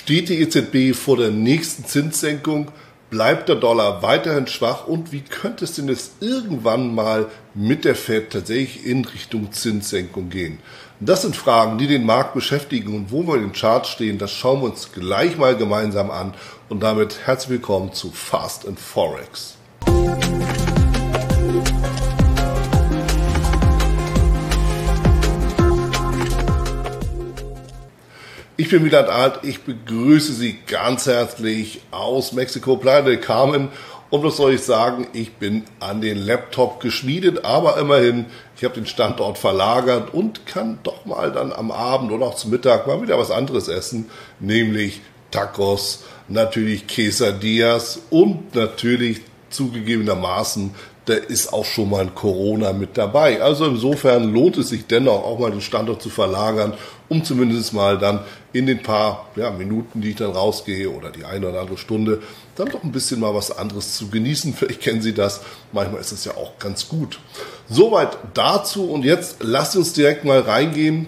Steht die EZB vor der nächsten Zinssenkung? Bleibt der Dollar weiterhin schwach? Und wie könnte es denn jetzt irgendwann mal mit der Fed tatsächlich in Richtung Zinssenkung gehen? Das sind Fragen, die den Markt beschäftigen, und wo wir in den Charts stehen, das schauen wir uns gleich mal gemeinsam an. Und damit herzlich willkommen zu Fast and Forex. Ich bin Wieland Alt, ich begrüße Sie ganz herzlich aus Mexiko, Playa del Carmen. Und was soll ich sagen, ich bin an den Laptop geschmiedet, aber immerhin, ich habe den Standort verlagert und kann doch mal dann am Abend oder auch zum Mittag mal wieder was anderes essen, nämlich Tacos, natürlich Quesadillas und natürlich zugegebenermaßen, da ist auch schon mal ein Corona mit dabei. Also insofern lohnt es sich dennoch auch mal den Standort zu verlagern, um zumindest mal dann in den paar Minuten, die ich dann rausgehe oder die eine oder andere Stunde, dann doch ein bisschen mal was anderes zu genießen. Vielleicht kennen Sie das, manchmal ist es ja auch ganz gut. Soweit dazu, und jetzt lasst uns direkt mal reingehen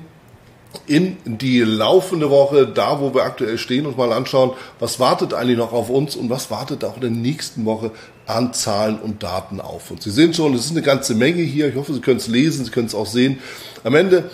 in die laufende Woche, da wo wir aktuell stehen, und mal anschauen, was wartet eigentlich noch auf uns und was wartet auch in der nächsten Woche an Zahlen und Daten auf uns. Sie sehen schon, es ist eine ganze Menge hier. Ich hoffe, Sie können es lesen, Sie können es auch sehen. Am Ende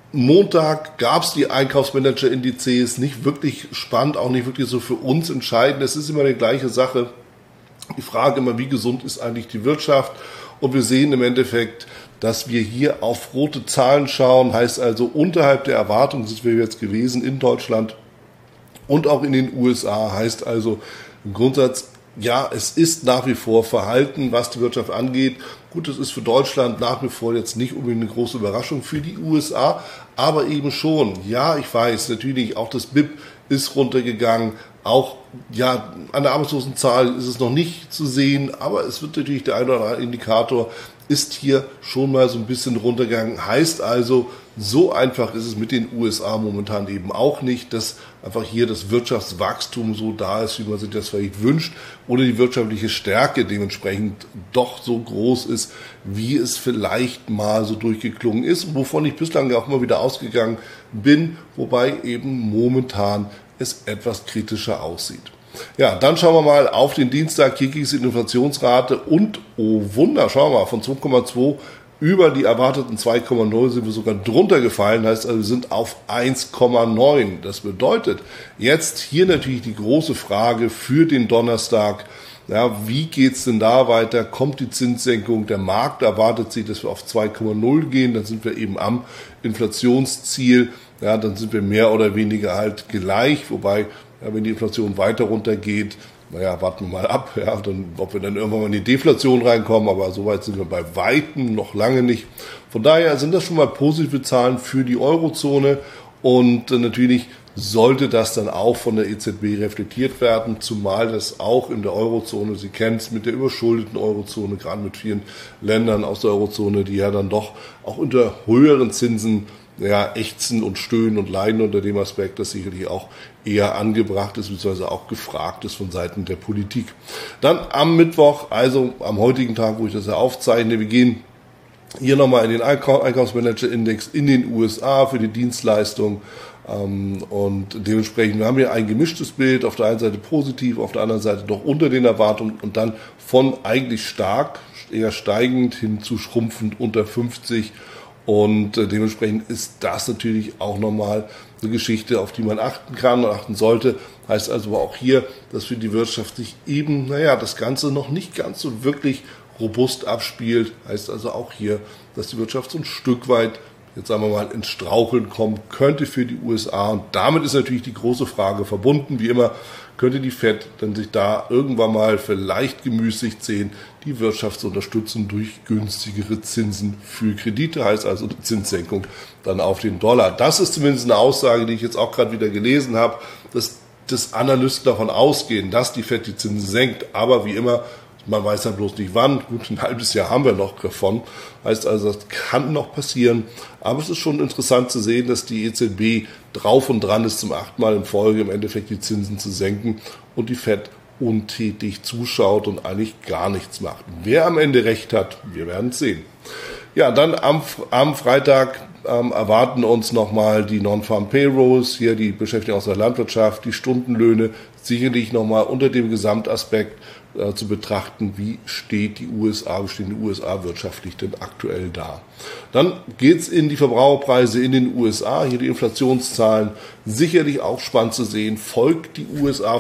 Montag gab es die Einkaufsmanager-Indizes, nicht wirklich spannend, auch nicht wirklich so für uns entscheidend. Es ist immer die gleiche Sache. Die Frage immer, wie gesund ist eigentlich die Wirtschaft? Und wir sehen im Endeffekt, dass wir hier auf rote Zahlen schauen, heißt also unterhalb der Erwartung sind wir jetzt gewesen in Deutschland und auch in den USA, heißt also im Grundsatz, ja, es ist nach wie vor verhalten, was die Wirtschaft angeht. Gut, es ist für Deutschland nach wie vor jetzt nicht unbedingt eine große Überraschung, für die USA, aber eben schon. Ja, ich weiß, natürlich auch das BIP ist runtergegangen, auch an der Arbeitslosenzahl ist es noch nicht zu sehen, aber es wird natürlich der ein oder andere Indikator ist hier schon mal so ein bisschen runtergegangen. Heißt also, so einfach ist es mit den USA momentan eben auch nicht, dass einfach hier das Wirtschaftswachstum so da ist, wie man sich das vielleicht wünscht, oder die wirtschaftliche Stärke dementsprechend doch so groß ist, wie es vielleicht mal so durchgeklungen ist, wovon ich bislang auch immer wieder ausgegangen bin, wobei eben momentan es etwas kritischer aussieht. Ja, dann schauen wir mal auf den Dienstag. Hier ging es in Inflationsrate und, oh Wunder, schauen wir mal, von 2,2 über die erwarteten 2,0 sind wir sogar drunter gefallen. Heißt also, wir sind auf 1,9. Das bedeutet, jetzt hier natürlich die große Frage für den Donnerstag. Ja, wie geht's denn da weiter? Kommt die Zinssenkung? Der Markt erwartet sich, dass wir auf 2,0 gehen. Dann sind wir eben am Inflationsziel. Ja, dann sind wir mehr oder weniger halt gleich. Wobei, wenn die Inflation weiter runtergeht, warten wir mal ab, ob wir dann irgendwann mal in die Deflation reinkommen, aber so weit sind wir bei Weitem noch lange nicht. Von daher sind das schon mal positive Zahlen für die Eurozone, und natürlich sollte das dann auch von der EZB reflektiert werden, zumal das auch in der Eurozone, Sie kennen es, mit der überschuldeten Eurozone, gerade mit vielen Ländern aus der Eurozone, die ja dann doch auch unter höheren Zinsen ächzen und stöhnen und leiden unter dem Aspekt, das sicherlich auch eher angebracht ist, beziehungsweise auch gefragt ist von Seiten der Politik. Dann am Mittwoch, also am heutigen Tag, wo ich das ja aufzeichne, wir gehen hier nochmal in den Einkaufsmanager-Index in den USA für die Dienstleistung. Und dementsprechend, wir haben hier ein gemischtes Bild, auf der einen Seite positiv, auf der anderen Seite doch unter den Erwartungen und dann von eigentlich stark, eher steigend hin zu schrumpfend unter 50. Und dementsprechend ist das natürlich auch nochmal eine Geschichte, auf die man achten kann und achten sollte. Heißt also aber auch hier, dass für die Wirtschaft sich eben, das Ganze noch nicht ganz so wirklich robust abspielt. Heißt also auch hier, dass die Wirtschaft so ein Stück weit, jetzt sagen wir mal, ins Straucheln kommen könnte für die USA. Und damit ist natürlich die große Frage verbunden. Wie immer, könnte die Fed dann sich da irgendwann mal vielleicht gemüßigt sehen, die Wirtschaft zu unterstützen durch günstigere Zinsen für Kredite, heißt also eine Zinssenkung dann auf den Dollar. Das ist zumindest eine Aussage, die ich jetzt auch gerade wieder gelesen habe, dass Analysten davon ausgehen, dass die Fed die Zinsen senkt, aber wie immer, man weiß ja bloß nicht wann. Gut, ein halbes Jahr haben wir noch davon. Heißt also, das kann noch passieren. Aber es ist schon interessant zu sehen, dass die EZB drauf und dran ist, zum 8. Mal in Folge im Endeffekt die Zinsen zu senken und die Fed untätig zuschaut und eigentlich gar nichts macht. Wer am Ende recht hat, wir werden es sehen. Ja, dann am Freitag erwarten uns nochmal die Non-Farm Payrolls, hier die Beschäftigung aus der Landwirtschaft, die Stundenlöhne, sicherlich nochmal unter dem Gesamtaspekt zu betrachten, wie stehen die USA wirtschaftlich denn aktuell da. Dann geht's in die Verbraucherpreise in den USA, hier die Inflationszahlen, sicherlich auch spannend zu sehen, folgen die USA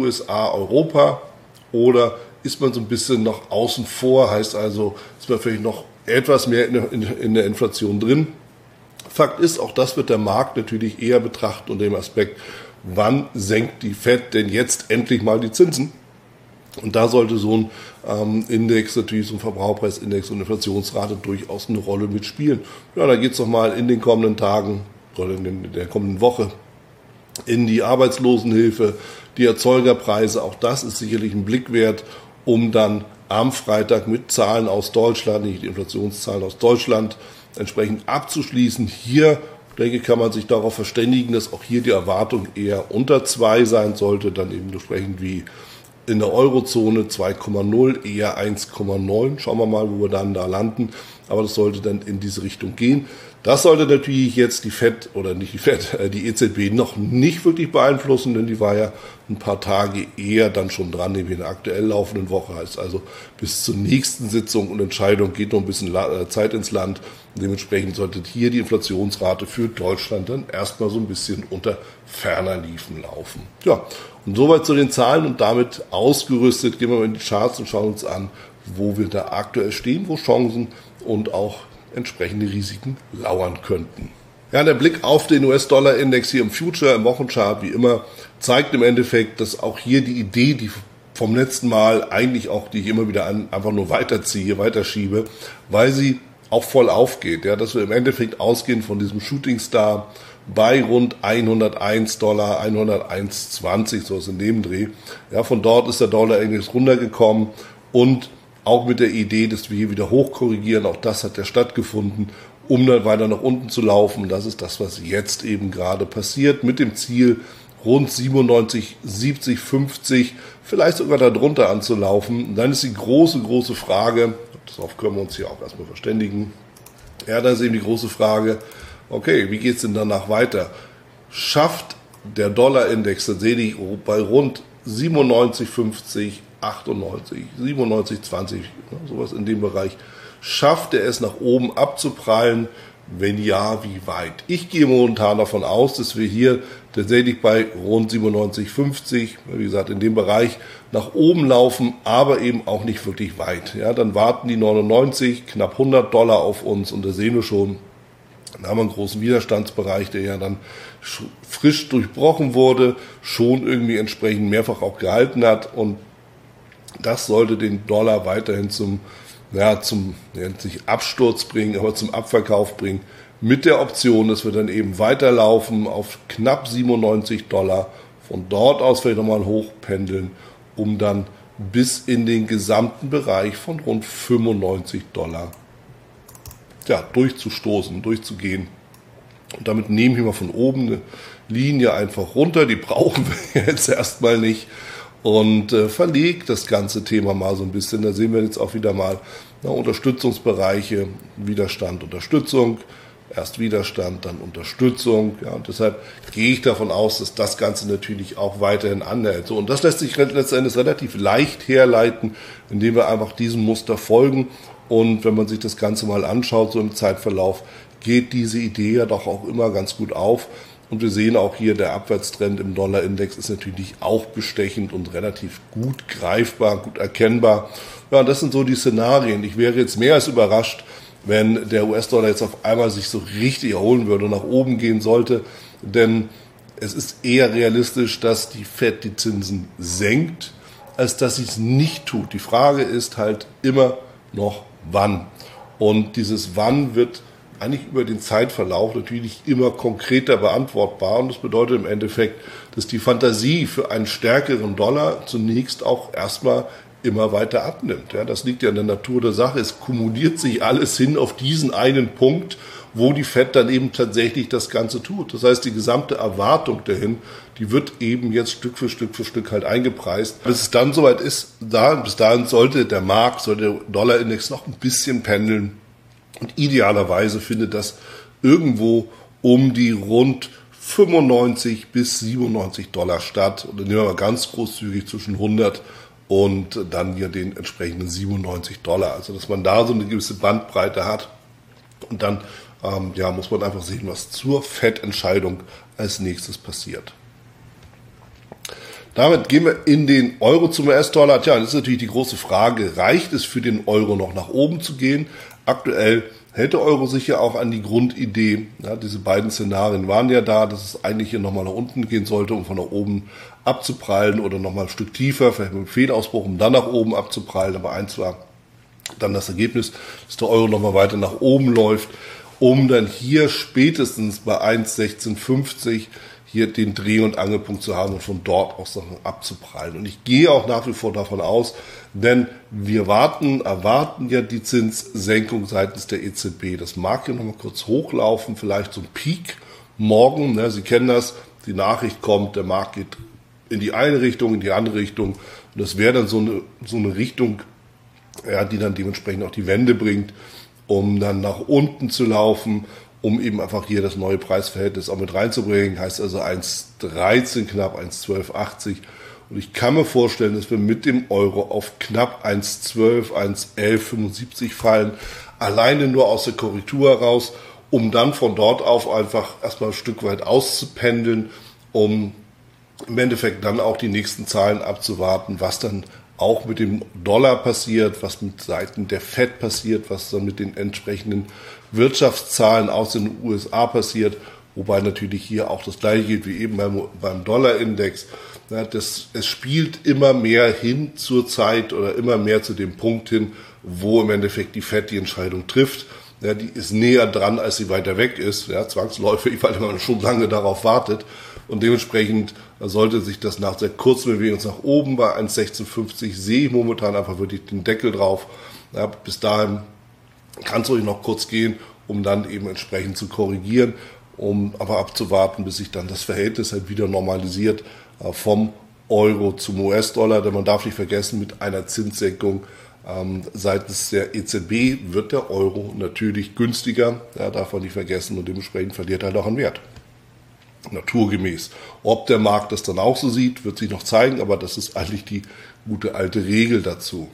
Europa oder ist man so ein bisschen noch außen vor, heißt also, ist man vielleicht noch etwas mehr in der Inflation drin. Fakt ist, auch das wird der Markt natürlich eher betrachten unter dem Aspekt, wann senkt die Fed denn jetzt endlich mal die Zinsen? Und da sollte so ein Index, natürlich so ein Verbraucherpreisindex und Inflationsrate durchaus eine Rolle mitspielen. Ja, da geht's doch mal in den kommenden Tagen oder in der kommenden Woche in die Arbeitslosenhilfe, die Erzeugerpreise, auch das ist sicherlich ein Blick wert, um dann am Freitag mit Zahlen aus Deutschland, nicht die Inflationszahlen aus Deutschland, entsprechend abzuschließen. Hier, denke ich, kann man sich darauf verständigen, dass auch hier die Erwartung eher unter 2 sein sollte, dann eben entsprechend wie in der Eurozone 2,0, eher 1,9. Schauen wir mal, wo wir dann da landen. Aber das sollte dann in diese Richtung gehen. Das sollte natürlich jetzt die Fed oder nicht die Fed, die EZB noch nicht wirklich beeinflussen, denn die war ja ein paar Tage eher dann schon dran, nämlich in der aktuell laufenden Woche. Heißt also, bis zur nächsten Sitzung und Entscheidung geht noch ein bisschen Zeit ins Land. Dementsprechend sollte hier die Inflationsrate für Deutschland dann erstmal so ein bisschen unter ferner Liefen laufen. Ja, und soweit zu den Zahlen und damit ausgerüstet gehen wir mal in die Charts und schauen uns an, wo wir da aktuell stehen, wo Chancen und auch entsprechende Risiken lauern könnten. Ja, der Blick auf den US-Dollar-Index hier im Future, im Wochenchart wie immer, zeigt im Endeffekt, dass auch hier die Idee, die vom letzten Mal eigentlich auch, die ich immer wieder einfach nur weiterziehe, weiterschiebe, weil sie auch voll aufgeht, ja, dass wir im Endeffekt ausgehen von diesem Shooting Star bei rund $101, 101,20, so ist in dem Dreh. Ja, von dort ist der Dollar-Index runtergekommen und auch mit der Idee, dass wir hier wieder hochkorrigieren, auch das hat ja stattgefunden, um dann weiter nach unten zu laufen. Das ist das, was jetzt eben gerade passiert, mit dem Ziel, rund 97, 70, 50, vielleicht sogar darunter anzulaufen. Und dann ist die große Frage, darauf können wir uns hier auch erstmal verständigen, ja, dann ist eben die große Frage, okay, wie geht's denn danach weiter? Schafft der Dollarindex tatsächlich bei rund 97,50, 98, 97,20, sowas in dem Bereich, schafft er es nach oben abzuprallen? Wenn ja, wie weit? Ich gehe momentan davon aus, dass wir hier tatsächlich bei rund 97,50, wie gesagt, in dem Bereich nach oben laufen, aber eben auch nicht wirklich weit. Ja, dann warten die 99, knapp $100 auf uns und da sehen wir schon, dann haben wir einen großen Widerstandsbereich, der ja dann frisch durchbrochen wurde, schon irgendwie entsprechend mehrfach auch gehalten hat und das sollte den Dollar weiterhin zum nicht Absturz bringen, aber zum Abverkauf bringen, mit der Option, dass wir dann eben weiterlaufen auf knapp $97, von dort aus vielleicht nochmal hochpendeln, um dann bis in den gesamten Bereich von rund $95 durchzustoßen, durchzugehen. Und damit nehmen wir mal von oben eine Linie einfach runter, die brauchen wir jetzt erstmal nicht. Und verlegt das ganze Thema mal so ein bisschen. Da sehen wir jetzt auch wieder mal Unterstützungsbereiche, Widerstand, Unterstützung, erst Widerstand, dann Unterstützung. Ja, und deshalb gehe ich davon aus, dass das Ganze natürlich auch weiterhin anhält. So, und das lässt sich letztendlich relativ leicht herleiten, indem wir einfach diesem Muster folgen. Und wenn man sich das Ganze mal anschaut, so im Zeitverlauf, geht diese Idee ja doch auch immer ganz gut auf. Und wir sehen auch hier, der Abwärtstrend im Dollarindex ist natürlich auch bestechend und relativ gut greifbar, gut erkennbar. Ja, das sind so die Szenarien. Ich wäre jetzt mehr als überrascht, wenn der US-Dollar jetzt auf einmal sich so richtig erholen würde und nach oben gehen sollte. Denn es ist eher realistisch, dass die Fed die Zinsen senkt, als dass sie es nicht tut. Die Frage ist halt immer noch, wann. Und dieses Wann wird eigentlich über den Zeitverlauf natürlich immer konkreter beantwortbar. Und das bedeutet im Endeffekt, dass die Fantasie für einen stärkeren Dollar zunächst auch erstmal immer weiter abnimmt. Ja, das liegt ja in der Natur der Sache. Es kumuliert sich alles hin auf diesen einen Punkt, wo die Fed dann eben tatsächlich das Ganze tut. Das heißt, die gesamte Erwartung dahin, die wird eben jetzt Stück für Stück halt eingepreist. Bis es dann soweit ist, bis dahin sollte der Markt, sollte der Dollarindex noch ein bisschen pendeln. Und idealerweise findet das irgendwo um die rund 95 bis 97 Dollar statt. Und dann nehmen wir mal ganz großzügig zwischen 100 und dann hier den entsprechenden 97 Dollar. Also dass man da so eine gewisse Bandbreite hat. Und dann muss man einfach sehen, was zur Fed-Entscheidung als nächstes passiert. Damit gehen wir in den Euro zum US-Dollar. Tja, das ist natürlich die große Frage, reicht es für den Euro noch nach oben zu gehen? Aktuell hält der Euro sich ja auch an die Grundidee. Ja, diese beiden Szenarien waren ja da, dass es eigentlich hier nochmal nach unten gehen sollte, um von nach oben abzuprallen oder nochmal ein Stück tiefer, vielleicht mit einem Fehlausbruch, um dann nach oben abzuprallen. Aber eins war dann das Ergebnis, dass der Euro nochmal weiter nach oben läuft, um dann hier spätestens bei 1,1650 hier den Dreh- und Angelpunkt zu haben und von dort aus Sachen abzuprallen. Und ich gehe auch nach wie vor davon aus, denn wir erwarten ja die Zinssenkung seitens der EZB. Das mag hier nochmal kurz hochlaufen, vielleicht so ein Peak morgen. Ne? Sie kennen das, die Nachricht kommt, der Markt geht in die eine Richtung, in die andere Richtung. Und das wäre dann so eine Richtung, ja, die dann dementsprechend auch die Wende bringt, um dann nach unten zu laufen, um eben einfach hier das neue Preisverhältnis auch mit reinzubringen. Heißt also 1,13 knapp, 1,1280. Und ich kann mir vorstellen, dass wir mit dem Euro auf knapp 1,12, 1,1175 fallen. Alleine nur aus der Korrektur heraus, um dann von dort auf einfach erstmal ein Stück weit auszupendeln, um im Endeffekt dann auch die nächsten Zahlen abzuwarten, was dann auch mit dem Dollar passiert, was mit Seiten der Fed passiert, was dann mit den entsprechenden Wirtschaftszahlen aus den USA passiert, wobei natürlich hier auch das gleiche gilt wie eben beim Dollarindex. Ja, es spielt immer mehr hin zur Zeit oder immer mehr zu dem Punkt hin, wo im Endeffekt die Fed die Entscheidung trifft. Ja, die ist näher dran, als sie weiter weg ist, ja, zwangsläufig, weil man schon lange darauf wartet. Und dementsprechend sollte sich das nach der kurzen Bewegung nach oben bei 1,1650 sehe ich momentan einfach wirklich den Deckel drauf. Ja, bis dahin kann es ruhig noch kurz gehen, um dann eben entsprechend zu korrigieren, um aber abzuwarten, bis sich dann das Verhältnis halt wieder normalisiert vom Euro zum US-Dollar. Denn man darf nicht vergessen, mit einer Zinssenkung seitens der EZB wird der Euro natürlich günstiger. Ja, darf man nicht vergessen, und dementsprechend verliert er halt auch an Wert. Naturgemäß. Ob der Markt das dann auch so sieht, wird sich noch zeigen, aber das ist eigentlich die gute alte Regel dazu.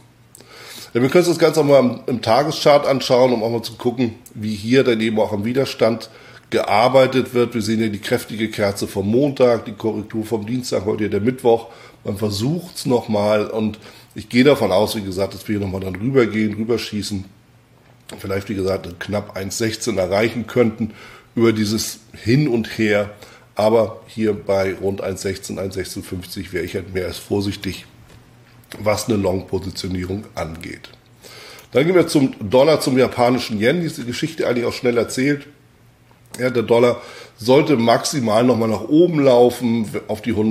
Ja, wir können uns das Ganze auch mal im Tageschart anschauen, um auch mal zu gucken, wie hier dann eben auch am Widerstand gearbeitet wird. Wir sehen hier die kräftige Kerze vom Montag, die Korrektur vom Dienstag, heute hier der Mittwoch. Man versucht es nochmal und ich gehe davon aus, wie gesagt, dass wir hier nochmal dann rüberschießen, vielleicht wie gesagt knapp 1,16 erreichen könnten über dieses Hin und Her. Aber hier bei rund 1,16, 1,1650 wäre ich halt mehr als vorsichtig, was eine Long-Positionierung angeht. Dann gehen wir zum Dollar, zum japanischen Yen. Diese Geschichte eigentlich auch schnell erzählt. Ja, der Dollar sollte maximal nochmal nach oben laufen, auf die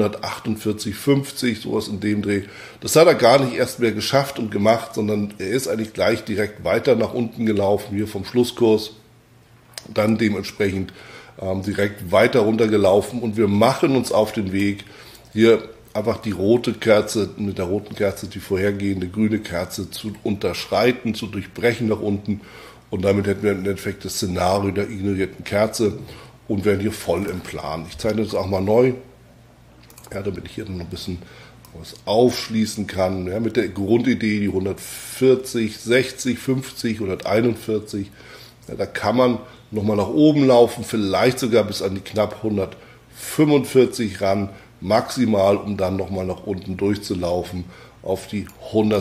148,50, sowas in dem Dreh. Das hat er gar nicht erst mehr geschafft und gemacht, sondern er ist eigentlich gleich direkt weiter nach unten gelaufen, hier vom Schlusskurs. Dann dementsprechend direkt weiter runtergelaufen und wir machen uns auf den Weg, hier einfach die rote Kerze, mit der roten Kerze die vorhergehende grüne Kerze zu unterschreiten, zu durchbrechen nach unten und damit hätten wir im Endeffekt das Szenario der ignorierten Kerze und wären hier voll im Plan. Ich zeichne das auch mal neu, ja, damit ich hier noch ein bisschen was aufschließen kann, ja, mit der Grundidee, die 140, 60, 50, 141, ja, da kann man nochmal nach oben laufen, vielleicht sogar bis an die knapp 145 ran, maximal, um dann nochmal nach unten durchzulaufen auf die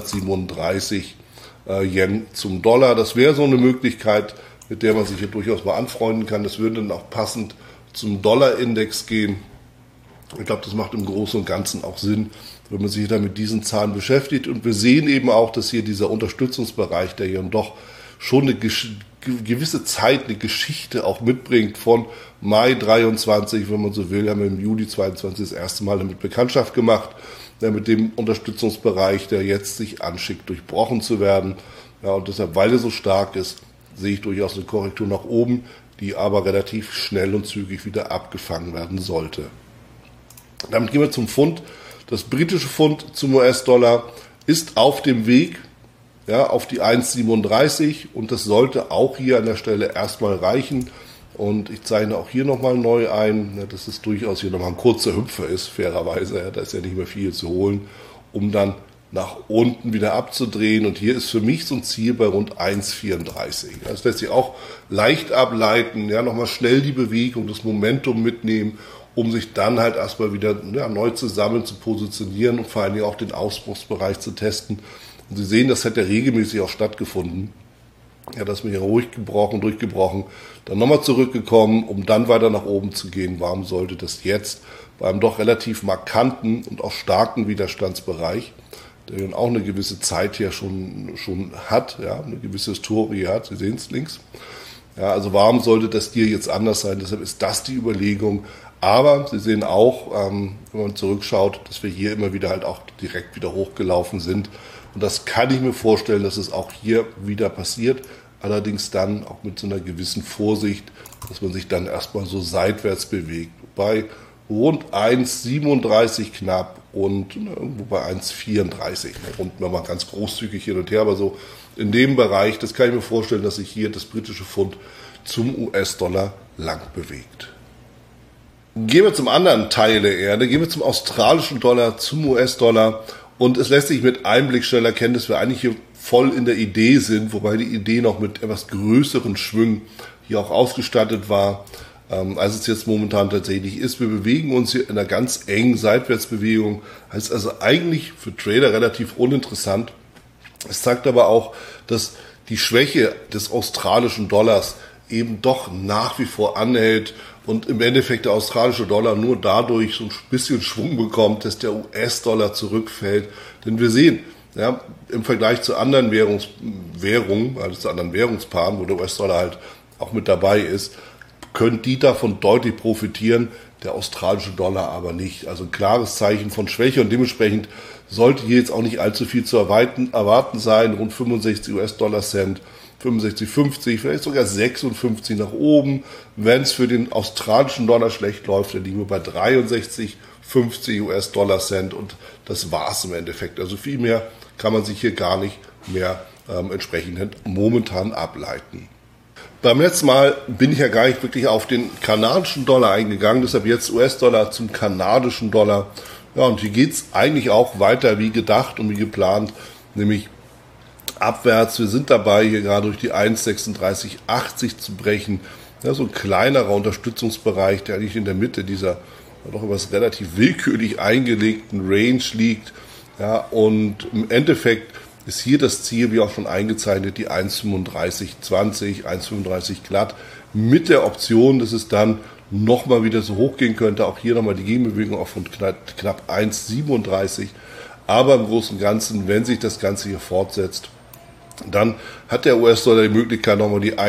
137 Yen zum Dollar. Das wäre so eine Möglichkeit, mit der man sich hier durchaus mal anfreunden kann. Das würde dann auch passend zum Dollarindex gehen. Ich glaube, das macht im Großen und Ganzen auch Sinn, wenn man sich da mit diesen Zahlen beschäftigt. Und wir sehen eben auch, dass hier dieser Unterstützungsbereich, der hier doch schon eine gewisse Zeit, eine Geschichte auch mitbringt von Mai 23, wenn man so will, haben wir im Juli 22 das erste Mal damit Bekanntschaft gemacht, mit dem Unterstützungsbereich, der jetzt sich anschickt, durchbrochen zu werden. Ja, und deshalb, weil er so stark ist, sehe ich durchaus eine Korrektur nach oben, die aber relativ schnell und zügig wieder abgefangen werden sollte. Damit gehen wir zum Pfund. Das britische Pfund zum US-Dollar ist auf dem Weg, ja, auf die 1,37 und das sollte auch hier an der Stelle erstmal reichen. Und ich zeichne auch hier nochmal neu ein, dass es durchaus hier nochmal ein kurzer Hüpfer ist, fairerweise. Da ist ja nicht mehr viel zu holen, um dann nach unten wieder abzudrehen. Und hier ist für mich so ein Ziel bei rund 1,34. Das lässt sich auch leicht ableiten, ja, nochmal schnell die Bewegung, das Momentum mitnehmen, um sich dann halt erstmal wieder neu zusammen zu positionieren und vor allen Dingen auch den Ausbruchsbereich zu testen. Und Sie sehen, das hat ja regelmäßig auch stattgefunden. Ja, das ist mir ruhig gebrochen, durchgebrochen, dann nochmal zurückgekommen, um dann weiter nach oben zu gehen. Warum sollte das jetzt bei einem doch relativ markanten und auch starken Widerstandsbereich, der dann auch eine gewisse Zeit hier schon hat, ja, eine gewisse Historie hat, Sie sehen es links. Ja, also warum sollte das hier jetzt anders sein? Deshalb ist das die Überlegung. Aber Sie sehen auch, wenn man zurückschaut, dass wir hier immer wieder halt auch direkt wieder hochgelaufen sind. Und das kann ich mir vorstellen, dass es auch hier wieder passiert. Allerdings dann auch mit so einer gewissen Vorsicht, dass man sich dann erstmal so seitwärts bewegt. Bei rund 1,37 knapp und irgendwo bei 1,34. Runden wir mal ganz großzügig hin und her, aber so in dem Bereich, das kann ich mir vorstellen, dass sich hier das britische Pfund zum US-Dollar lang bewegt. Gehen wir zum anderen Teil der Erde, gehen wir zum australischen Dollar, zum US-Dollar. Und es lässt sich mit einem Blick schnell erkennen, dass wir eigentlich hier voll in der Idee sind, wobei die Idee noch mit etwas größeren Schwüngen hier auch ausgestattet war, als es jetzt momentan tatsächlich ist. Wir bewegen uns hier in einer ganz engen Seitwärtsbewegung, heißt also eigentlich für Trader relativ uninteressant. Es zeigt aber auch, dass die Schwäche des australischen Dollars eben doch nach wie vor anhält und im Endeffekt der australische Dollar nur dadurch so ein bisschen Schwung bekommt, dass der US-Dollar zurückfällt. Denn wir sehen, ja, im Vergleich zu anderen Währungen, also zu anderen Währungspaaren, wo der US-Dollar halt auch mit dabei ist, können die davon deutlich profitieren, der australische Dollar aber nicht. Also ein klares Zeichen von Schwäche und dementsprechend sollte hier jetzt auch nicht allzu viel zu erwarten sein. Rund 65 US-Dollar-Cent, 65,50, vielleicht sogar 56 nach oben. Wenn es für den australischen Dollar schlecht läuft, dann liegen wir bei 63,50 US-Dollar-Cent und das war's im Endeffekt. Also viel mehr kann man sich hier gar nicht mehr entsprechend momentan ableiten. Beim letzten Mal bin ich ja gar nicht wirklich auf den kanadischen Dollar eingegangen, deshalb jetzt US-Dollar zum kanadischen Dollar. Ja, und hier geht's eigentlich auch weiter wie gedacht und wie geplant, nämlich abwärts. Wir sind dabei, hier gerade durch die 1,3680 zu brechen. Ja, so ein kleinerer Unterstützungsbereich, der eigentlich in der Mitte dieser doch etwas relativ willkürlich eingelegten Range liegt. Ja, und im Endeffekt ist hier das Ziel, wie auch schon eingezeichnet, die 1,3520, 1,35 glatt, mit der Option, dass es dann nochmal wieder so hoch gehen könnte. Auch hier nochmal die Gegenbewegung auch von knapp 1,37. Aber im Großen und Ganzen, wenn sich das Ganze hier fortsetzt, dann hat der US-Dollar die Möglichkeit, nochmal die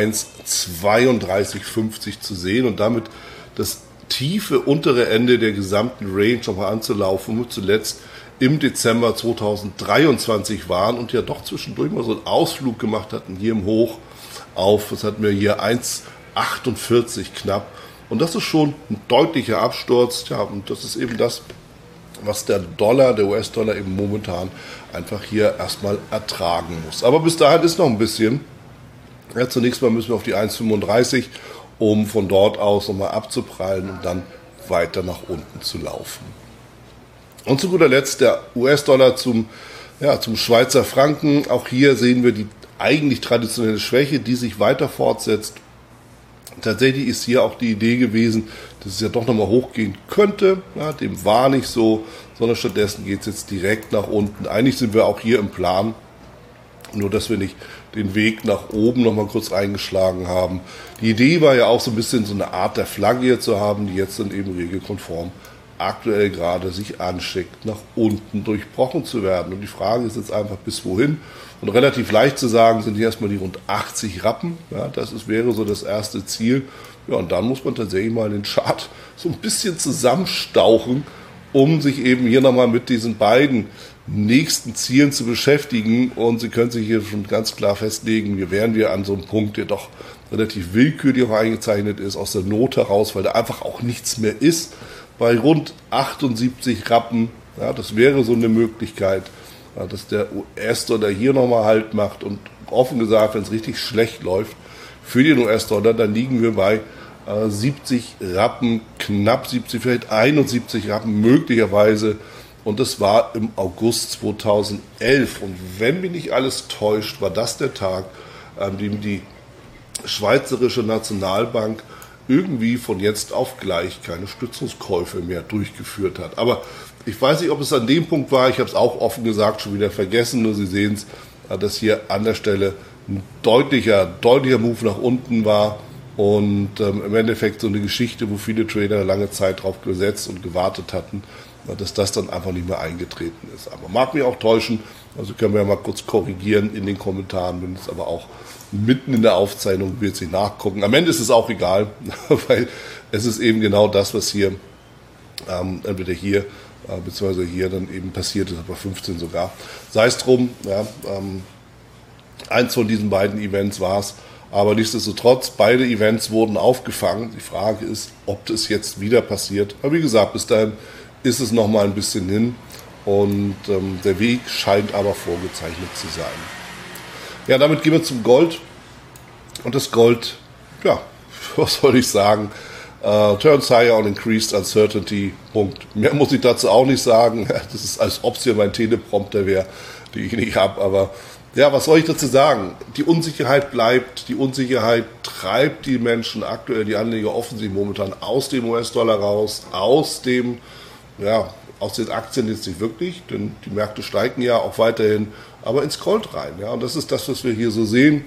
1,3250 zu sehen und damit das tiefe untere Ende der gesamten Range nochmal anzulaufen, wo wir zuletzt im Dezember 2023 waren und ja doch zwischendurch mal so einen Ausflug gemacht hatten, hier im Hoch auf, was hatten wir hier, 1,48 knapp. Und das ist schon ein deutlicher Absturz, ja, und das ist eben das, was der US-Dollar eben momentan einfach hier erstmal ertragen muss. Aber bis dahin ist noch ein bisschen. Ja, zunächst mal müssen wir auf die 1,35, um von dort aus nochmal abzuprallen und dann weiter nach unten zu laufen. Und zu guter Letzt der US-Dollar zum Schweizer Franken. Auch hier sehen wir die eigentlich traditionelle Schwäche, die sich weiter fortsetzt. Tatsächlich ist hier auch die Idee gewesen, dass es ja doch nochmal hochgehen könnte. Ja, dem war nicht so, sondern stattdessen geht es jetzt direkt nach unten. Eigentlich sind wir auch hier im Plan, nur dass wir nicht den Weg nach oben nochmal kurz eingeschlagen haben. Die Idee war ja auch so ein bisschen so eine Art der Flagge hier zu haben, die jetzt dann eben regelkonform aktuell gerade sich anschickt, nach unten durchbrochen zu werden. Und die Frage ist jetzt einfach, bis wohin? Und relativ leicht zu sagen, sind hier erstmal die rund 80 Rappen. Ja, wäre so das erste Ziel. Ja, und dann muss man tatsächlich mal den Chart so ein bisschen zusammenstauchen, um sich eben hier nochmal mit diesen beiden nächsten Zielen zu beschäftigen. Und Sie können sich hier schon ganz klar festlegen, hier wären wir an so einem Punkt, der doch relativ willkürlich auch eingezeichnet ist, aus der Not heraus, weil da einfach auch nichts mehr ist. Bei rund 78 Rappen, ja, das wäre so eine Möglichkeit, ja, dass der US-Dollar hier nochmal Halt macht. Und offen gesagt, wenn es richtig schlecht läuft für den US-Dollar, dann liegen wir bei 70 Rappen, knapp 70, vielleicht 71 Rappen möglicherweise. Und das war im August 2011. Und wenn mich nicht alles täuscht, war das der Tag, an dem die Schweizerische Nationalbank irgendwie von jetzt auf gleich keine Stützungskäufe mehr durchgeführt hat. Aber ich weiß nicht, ob es an dem Punkt war, ich habe es auch offen gesagt schon wieder vergessen, nur Sie sehen es, dass hier an der Stelle ein deutlicher Move nach unten war und im Endeffekt so eine Geschichte, wo viele Trader lange Zeit drauf gesetzt und gewartet hatten, dass das dann einfach nicht mehr eingetreten ist. Aber mag mich auch täuschen, also können wir ja mal kurz korrigieren in den Kommentaren, wenn es aber auch mitten in der Aufzeichnung wird sie nachgucken. Am Ende ist es auch egal, weil es ist eben genau das, was hier entweder hier beziehungsweise hier dann eben passiert ist, aber 15 sogar. Sei es drum, ja, eins von diesen beiden Events war es, aber nichtsdestotrotz, beide Events wurden aufgefangen. Die Frage ist, ob das jetzt wieder passiert. Aber wie gesagt, bis dahin ist es noch mal ein bisschen hin und der Weg scheint aber vorgezeichnet zu sein. Ja, damit gehen wir zum Gold. Und das Gold, ja, was soll ich sagen? Turns higher on increased uncertainty. Punkt. Mehr muss ich dazu auch nicht sagen. Das ist, als ob es hier mein Teleprompter wäre, den ich nicht habe. Aber ja, was soll ich dazu sagen? Die Unsicherheit bleibt. Die Unsicherheit treibt die Menschen aktuell, die Anleger offensiv momentan aus dem US-Dollar raus, aus den Aktien jetzt nicht wirklich, denn die Märkte steigen ja auch weiterhin, aber ins Gold rein. Ja, und das ist das, was wir hier so sehen.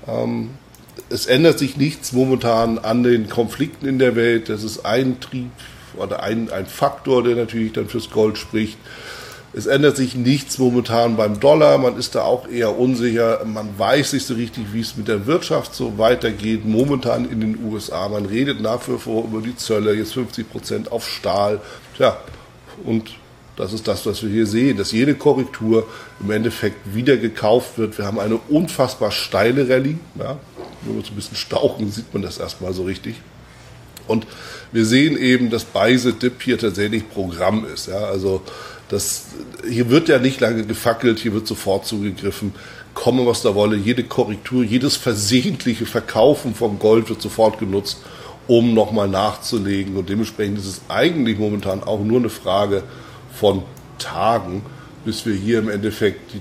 Es ändert sich nichts momentan an den Konflikten in der Welt. Das ist ein Trieb oder ein Faktor, der natürlich dann fürs Gold spricht. Es ändert sich nichts momentan beim Dollar. Man ist da auch eher unsicher. Man weiß nicht so richtig, wie es mit der Wirtschaft so weitergeht. Momentan in den USA. Man redet nach wie vor über die Zölle. Jetzt 50% auf Stahl. Tja, und das ist das, was wir hier sehen, dass jede Korrektur im Endeffekt wieder gekauft wird. Wir haben eine unfassbar steile Rallye. Ja, wenn wir so ein bisschen stauchen, sieht man das erstmal so richtig. Und wir sehen eben, dass Buy-the-Dip hier tatsächlich Programm ist. Ja, also hier wird ja nicht lange gefackelt, hier wird sofort zugegriffen. Komme, was da wolle, jede Korrektur, jedes versehentliche Verkaufen vom Gold wird sofort genutzt, um nochmal nachzulegen. Und dementsprechend ist es eigentlich momentan auch nur eine Frage von Tagen, bis wir hier im Endeffekt die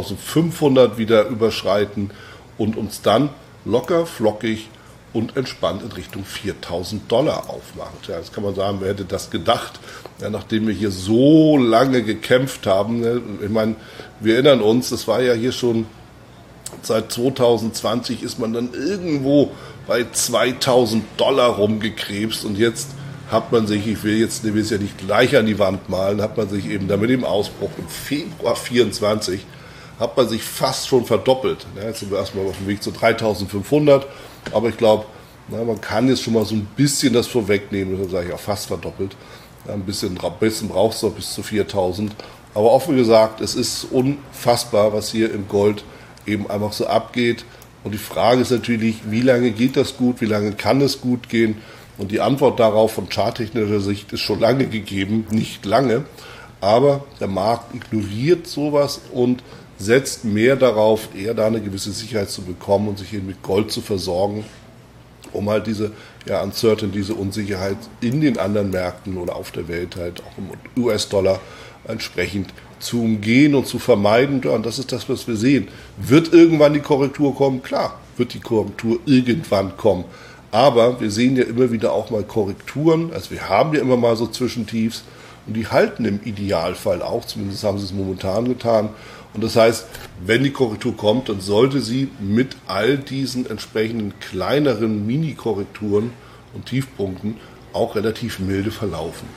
3.500 wieder überschreiten und uns dann locker, flockig und entspannt in Richtung 4.000 Dollar aufmachen. Ja, jetzt kann man sagen, wer hätte das gedacht, ja, nachdem wir hier so lange gekämpft haben. Ne? Ich meine, wir erinnern uns, das war ja hier schon seit 2020 ist man dann irgendwo bei 2.000 Dollar rumgekrebst und jetzt hat man sich, ich will jetzt ja nicht gleich an die Wand malen, hat man sich eben damit im Ausbruch im Februar 24 hat man sich fast schon verdoppelt. Jetzt sind wir erstmal auf dem Weg zu 3.500, aber ich glaube, man kann jetzt schon mal so ein bisschen das vorwegnehmen, das sage ich auch fast verdoppelt. Ein bisschen braucht es noch bis zu 4.000, aber offen gesagt, es ist unfassbar, was hier im Gold eben einfach so abgeht. Und die Frage ist natürlich, wie lange geht das gut, wie lange kann es gut gehen? Und die Antwort darauf von charttechnischer Sicht ist schon lange gegeben, nicht lange. Aber der Markt ignoriert sowas und setzt mehr darauf, eher da eine gewisse Sicherheit zu bekommen und sich eben mit Gold zu versorgen, um halt diese Uncertainty, diese Unsicherheit in den anderen Märkten oder auf der Welt halt auch im US-Dollar entsprechend zu umgehen und zu vermeiden. Und das ist das, was wir sehen. Wird irgendwann die Korrektur kommen? Klar, wird die Korrektur irgendwann kommen. Aber wir sehen ja immer wieder auch mal Korrekturen. Also wir haben ja immer mal so Zwischentiefs und die halten im Idealfall auch. Zumindest haben sie es momentan getan. Und das heißt, wenn die Korrektur kommt, dann sollte sie mit all diesen entsprechenden kleineren Mini-Korrekturen und Tiefpunkten auch relativ milde verlaufen.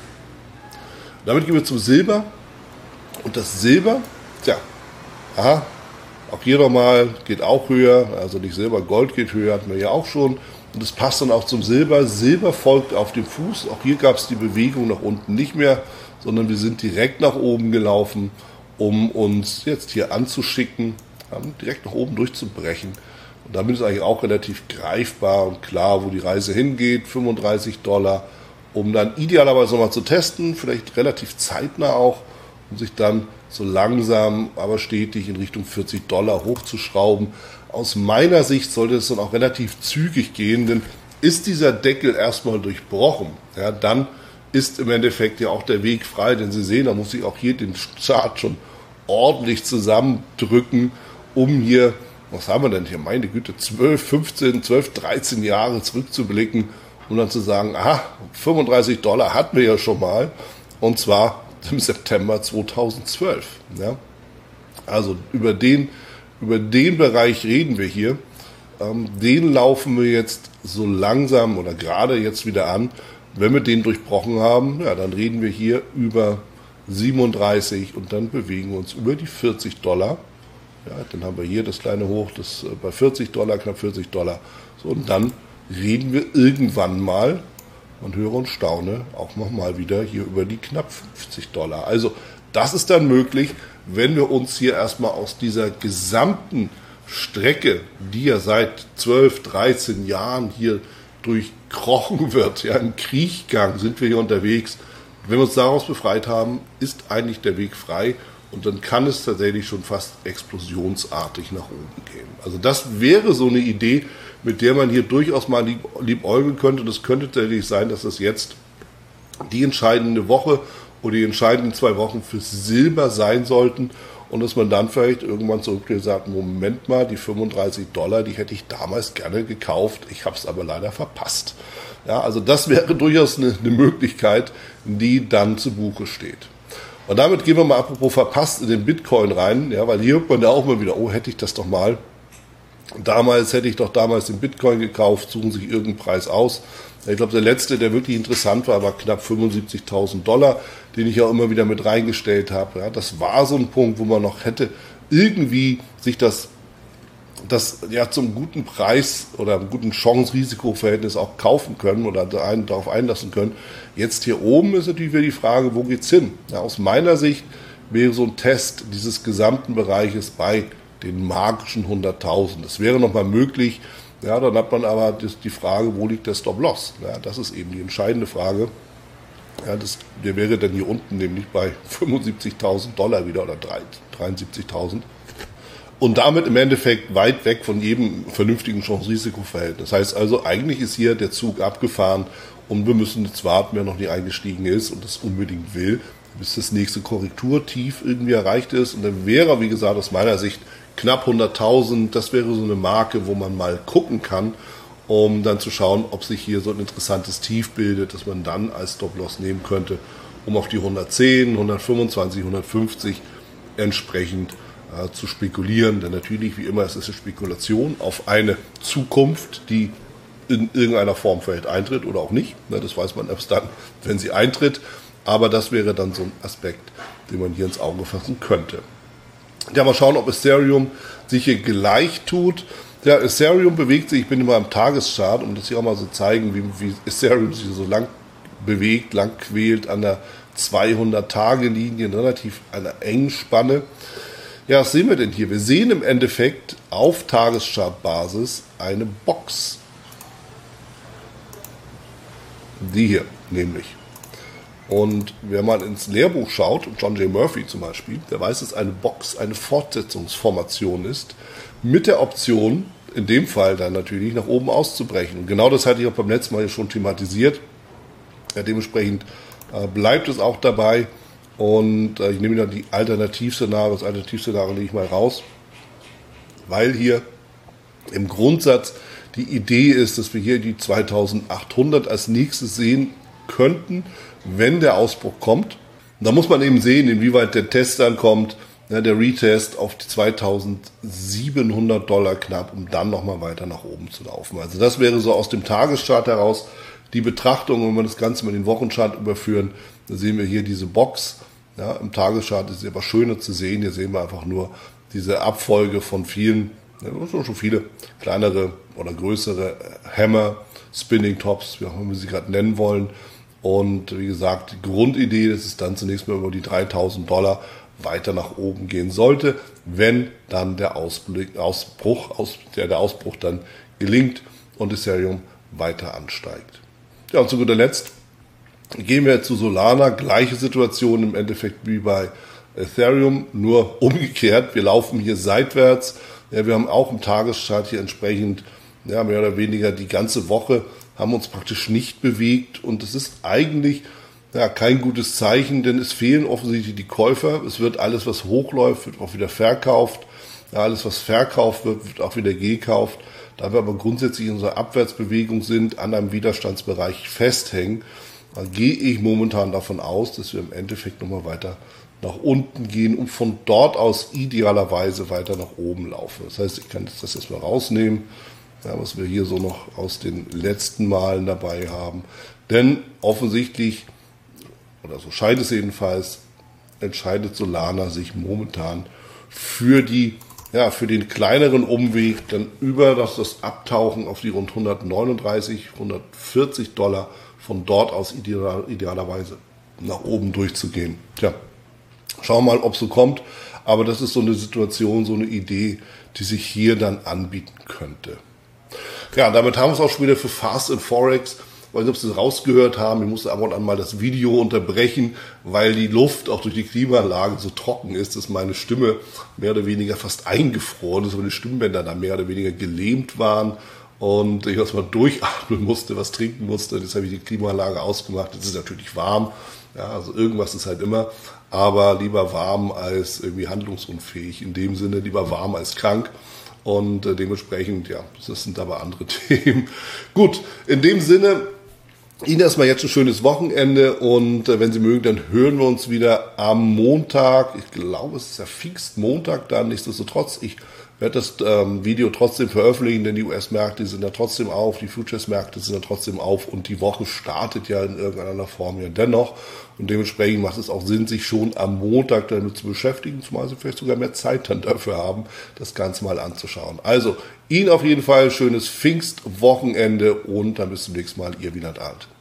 Damit gehen wir zum Silber. Und das Silber, auch hier nochmal, geht auch höher. Also nicht Silber, Gold geht höher, hatten wir ja auch schon. Und das passt dann auch zum Silber. Silber folgt auf dem Fuß. Auch hier gab es die Bewegung nach unten nicht mehr, sondern wir sind direkt nach oben gelaufen, um uns jetzt hier anzuschicken, direkt nach oben durchzubrechen. Und damit ist eigentlich auch relativ greifbar und klar, wo die Reise hingeht. 35 Dollar, um dann idealerweise nochmal zu testen, vielleicht relativ zeitnah auch, um sich dann so langsam, aber stetig in Richtung 40 Dollar hochzuschrauben. Aus meiner Sicht sollte es dann auch relativ zügig gehen, denn ist dieser Deckel erstmal durchbrochen, ja, dann ist im Endeffekt ja auch der Weg frei, denn Sie sehen, da muss ich auch hier den Chart schon ordentlich zusammendrücken, um hier, was haben wir denn hier, meine Güte, 12, 13 Jahre zurückzublicken und dann zu sagen, aha, $35 hatten wir ja schon mal, und zwar im September 2012. Ja. Also über den Bereich reden wir hier. Den laufen wir jetzt so langsam oder gerade jetzt wieder an. Wenn wir den durchbrochen haben, ja, dann reden wir hier über 37 und dann bewegen wir uns über die $40. Ja, dann haben wir hier das kleine Hoch, das bei $40, knapp $40. So, und dann reden wir irgendwann mal, man höre und staune, auch nochmal wieder hier über die knapp $50. Also das ist dann möglich, wenn wir uns hier erstmal aus dieser gesamten Strecke, die ja seit 12, 13 Jahren hier durchkrochen wird, ja, im Kriechgang sind wir hier unterwegs. Wenn wir uns daraus befreit haben, ist eigentlich der Weg frei und dann kann es tatsächlich schon fast explosionsartig nach oben gehen. Also das wäre so eine Idee, mit der man hier durchaus mal liebäugeln könnte. Und es könnte tatsächlich sein, dass das jetzt die entscheidende Woche oder die entscheidenden 2 Wochen fürs Silber sein sollten und dass man dann vielleicht irgendwann zurückgeht und sagt, Moment mal, die $35, die hätte ich damals gerne gekauft, ich habe es aber leider verpasst. Ja, also das wäre durchaus eine Möglichkeit, die dann zu Buche steht. Und damit gehen wir mal apropos verpasst in den Bitcoin rein, ja, weil hier hört man ja auch mal wieder, oh, hätte ich das doch mal. Damals hätte ich doch den Bitcoin gekauft, suchen sich irgendeinen Preis aus. Ich glaube, der letzte, der wirklich interessant war knapp $75.000, den ich auch immer wieder mit reingestellt habe. Ja, das war so ein Punkt, wo man noch hätte irgendwie sich das ja zum guten Preis oder einem guten Chance-Risiko-Verhältnis auch kaufen können oder darauf einlassen können. Jetzt hier oben ist natürlich wieder die Frage, wo geht's hin? Ja, aus meiner Sicht wäre so ein Test dieses gesamten Bereiches bei den magischen 100.000. Das wäre nochmal möglich. Ja, dann hat man aber die Frage, wo liegt der Stop-Loss? Ja, das ist eben die entscheidende Frage. Ja, der wäre dann hier unten nämlich bei $75.000 wieder oder 73.000. Und damit im Endeffekt weit weg von jedem vernünftigen Chance-Risiko-Verhältnis. Das heißt also, eigentlich ist hier der Zug abgefahren und wir müssen jetzt warten, wer noch nicht eingestiegen ist und das unbedingt will, bis das nächste Korrekturtief irgendwie erreicht ist. Und dann wäre, wie gesagt, aus meiner Sicht knapp 100.000, das wäre so eine Marke, wo man mal gucken kann, um dann zu schauen, ob sich hier so ein interessantes Tief bildet, das man dann als Stop-Loss nehmen könnte, um auf die 110, 125, 150 entsprechend zu spekulieren. Denn natürlich, wie immer, es ist eine Spekulation auf eine Zukunft, die in irgendeiner Form vielleicht eintritt oder auch nicht. Das weiß man erst dann, wenn sie eintritt. Aber das wäre dann so ein Aspekt, den man hier ins Auge fassen könnte. Ja, mal schauen, ob Ethereum sich hier gleich tut. Ja, Ethereum bewegt sich, ich bin immer am Tageschart, um das hier auch mal so zeigen, wie Ethereum sich so lang bewegt, lang quält an der 200-Tage-Linie, in relativ einer engen Spanne. Ja, was sehen wir denn hier? Wir sehen im Endeffekt auf Tageschartbasis eine Box. Die hier nämlich. Und wer mal ins Lehrbuch schaut, John J. Murphy zum Beispiel, der weiß, dass eine Box eine Fortsetzungsformation ist, mit der Option, in dem Fall dann natürlich nach oben auszubrechen. Und genau das hatte ich auch beim letzten Mal schon thematisiert. Ja, dementsprechend bleibt es auch dabei. Und ich nehme dann die Alternativszenario, das Alternativszenario lege ich mal raus, weil hier im Grundsatz die Idee ist, dass wir hier die 2800 als nächstes sehen könnten, wenn der Ausbruch kommt. Und da muss man eben sehen, inwieweit der Test dann kommt, ja, der Retest auf die $2.700 knapp, um dann nochmal weiter nach oben zu laufen. Also das wäre so aus dem Tageschart heraus die Betrachtung, wenn wir das Ganze mit den Wochenchart überführen, da sehen wir hier diese Box. Ja, im Tageschart ist es aber schöner zu sehen. Hier sehen wir einfach nur diese Abfolge von vielen, ja, schon viele kleinere oder größere Hammer, Spinning Tops, wie auch immer wir sie gerade nennen wollen. Und wie gesagt, die Grundidee ist es dann zunächst mal über die $3.000 weiter nach oben gehen sollte, wenn dann der Ausbruch dann gelingt und Ethereum weiter ansteigt. Ja, und zu guter Letzt gehen wir zu Solana, gleiche Situation im Endeffekt wie bei Ethereum, nur umgekehrt. Wir laufen hier seitwärts. Ja, wir haben auch im Tageschart hier entsprechend, ja, mehr oder weniger die ganze Woche haben uns praktisch nicht bewegt und das ist eigentlich kein gutes Zeichen, denn es fehlen offensichtlich die Käufer. Es wird alles, was hochläuft, wird auch wieder verkauft. Ja, alles, was verkauft wird, wird auch wieder gekauft. Da wir aber grundsätzlich in unserer Abwärtsbewegung sind, an einem Widerstandsbereich festhängen, dann gehe ich momentan davon aus, dass wir im Endeffekt nochmal weiter nach unten gehen und von dort aus idealerweise weiter nach oben laufen. Das heißt, ich kann das jetzt mal rausnehmen, was wir hier so noch aus den letzten Malen dabei haben. Denn offensichtlich, oder so scheint es jedenfalls, entscheidet Solana sich momentan für den kleineren Umweg, dann über das Abtauchen auf die rund 139, 140 $, von dort aus idealerweise nach oben durchzugehen. Tja, schauen wir mal, ob es so kommt. Aber das ist so eine Situation, so eine Idee, die sich hier dann anbieten könnte. Ja, damit haben wir es auch schon wieder für Fast and Forex. Ich weiß nicht, ob Sie es rausgehört haben, ich musste ab und an mal das Video unterbrechen, weil die Luft auch durch die Klimaanlage so trocken ist, dass meine Stimme mehr oder weniger fast eingefroren ist, weil die Stimmbänder da mehr oder weniger gelähmt waren und ich erstmal durchatmen musste, was trinken musste. Jetzt habe ich die Klimaanlage ausgemacht. Es ist natürlich warm, ja, also irgendwas ist halt immer, aber lieber warm als irgendwie handlungsunfähig. In dem Sinne lieber warm als krank. Und dementsprechend, ja, das sind aber andere Themen. Gut, in dem Sinne, Ihnen erstmal jetzt ein schönes Wochenende und wenn Sie mögen, dann hören wir uns wieder am Montag. Ich glaube, es ist ja Pfingstmontag dann, nichtsdestotrotz. Ich werde das Video trotzdem veröffentlichen, denn die US-Märkte sind ja trotzdem auf, die Futures-Märkte sind ja trotzdem auf und die Woche startet ja in irgendeiner Form ja dennoch. Und dementsprechend macht es auch Sinn, sich schon am Montag damit zu beschäftigen, zumal Sie vielleicht sogar mehr Zeit dann dafür haben, das Ganze mal anzuschauen. Also Ihnen auf jeden Fall schönes Pfingstwochenende und dann bis zum nächsten Mal, Ihr Wieland Arndt.